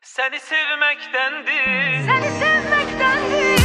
Seni sevmektendir. Seni sevmektendir.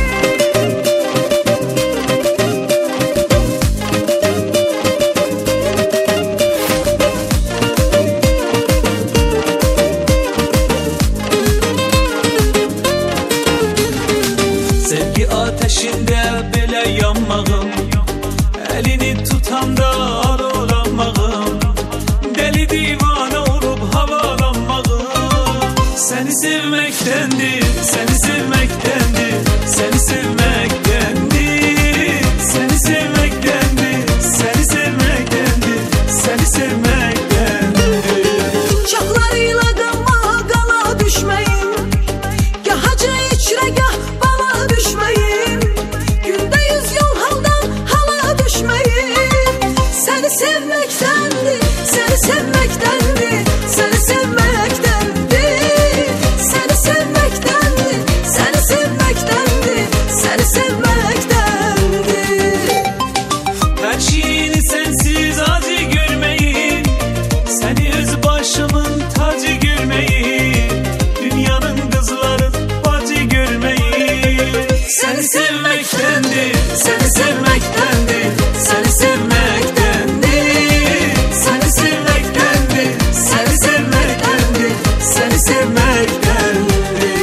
Sevgi ateşinde belə yanmağım, elini tutanda alılanmağım, deli divane olup havalanmağım. Seni sevmektendir, seni sevmektendir, seni sevmektendir, seni sevmektendir, seni sevmektendir, seni sevmektendir. Uşaqlarıyla qanmağa qala düşməyim, gah hacı içrə gah bala düşməyim, gündə 100 yol haldan hala düşməyim. Səni sevməkdəndir, səni sevməkdəndir, səni sevməkdəndir, səni sevməkdəndir, səni sevməkdəndir, səni sevməkdəndir. Her şeyini sensiz acı görmeyi, seni öz başımın tacı görmeyi, dünyanın kızları bacı görmeyi. Seni sevmektendir, seni sevmektendir, seni sevmektendir, seni sevmektendir, seni sevmektendir, seni sevmektendir.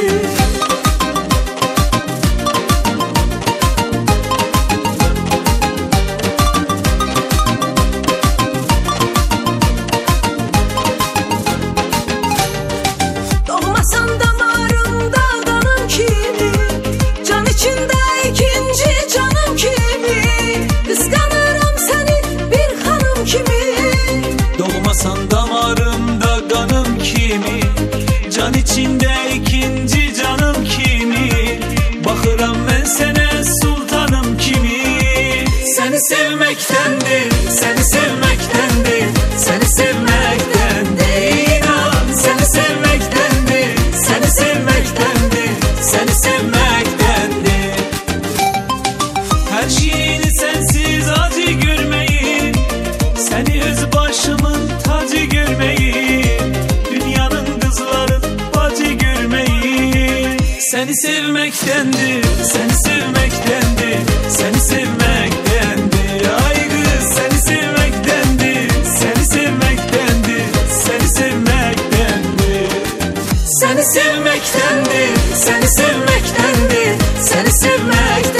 Doğmasan damarımda qanım kimi, can içində ikinci canım kimi, qısqanıram səni bir xanım kimi. Doğmasan damarımda kanım kimi, can içinde ikinci canım kimi, bakıram ben sana sultanım kimi. Seni sevmektendir, seni sevmektendir, seni sevmektendir, inan. Seni sevmektendir, seni sevmektendir, seni sevmektendir. Her şeyini sensiz acı görmeyi, seni öz başımın tacı görmeyi, dünyanın kızları bacı görmeyi. Seni sevmektendir, seni sevmektendir, seni sevmektendir. Ay kız, seni sevmektendir, seni sevmektendir, seni sevmektendir. Seni sevmektendir, seni sevmektendir, seni sevmektendir.